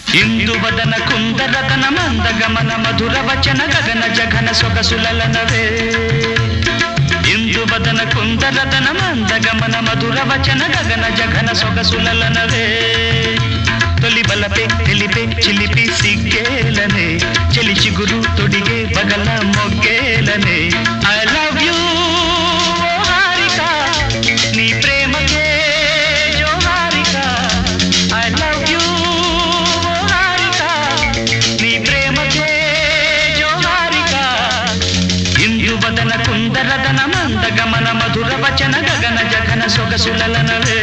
ఇందువదన కుందరతన మందగమన మధుర వచన గగన జఘన సొగసులలనవే ఇందువదన కుందరతన మందగమన మధుర వచన గగన జఘన సొగసులలనవే తొలి బలపే తెలిపే చిలిపి సిగ్గేలనే చెలి చిగురు తొడిగే బగల మొగ్గేలనే ఐ లవ్ యూ హారిక నీ ప్రేమకే జో Harika I love you Harika నీ ప్రేమకే జో హారిక ఇందువదన కుందరదన మందగమన మధుర వచన గగన జఘన సొగసులలనవే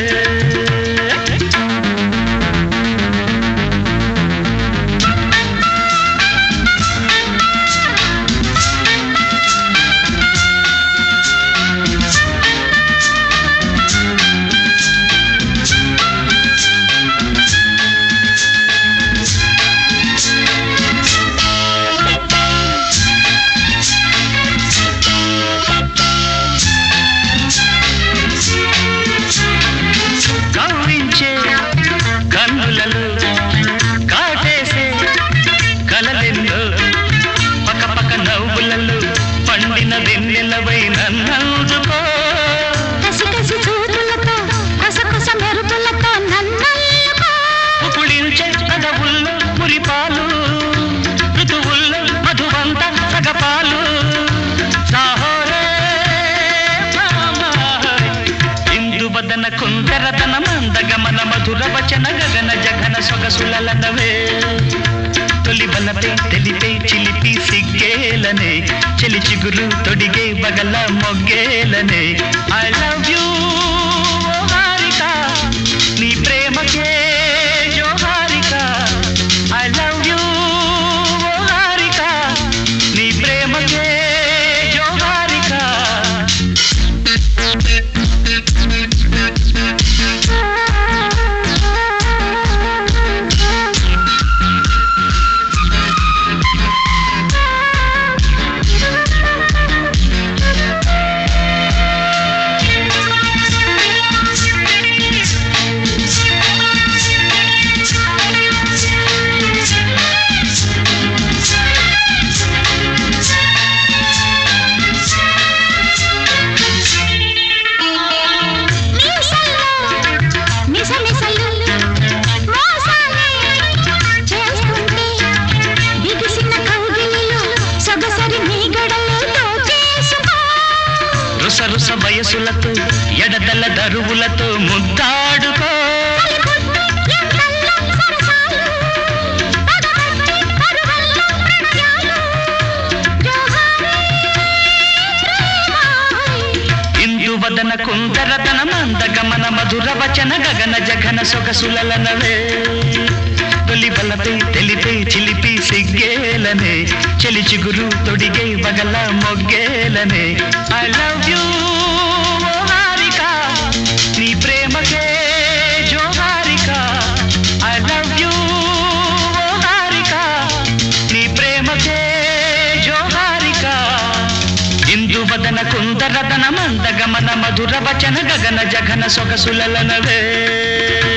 కుందరతన మందగమన మధుర వచన గగన జఘన సొగసులలనవే తొలి బలపే తెలిపే చిలిపి సిగ్గేలనే చెలి చిగురు తొడిగే బగల మొగ్గేలనే ఐ లవ్ యూ హారిక నీ ప్రేమకే జో Harika I love you Harika నీ ప్రేమకే జో హారిక రుసరుస వయసులతో ఎడదల దరువులతో ముద్దాడుకో ఇందువదన కుందరతన మందగమన మధుర వచన గగన జఘన సొగసులలనవే తొలి బలపై తెలిపే చిలిపి సిగ్గేలనే చెలి చిగురు తొడిగే బగల మొగ్గేలనే ఐ లవ్ యూ హారిక నీ ప్రేమకే జో Harika I love you Harika నీ ప్రేమకే జో హారిక ఇందువదన కుందరదన మందగమన మధుర వచన గగన జఘన సొగసులలనవే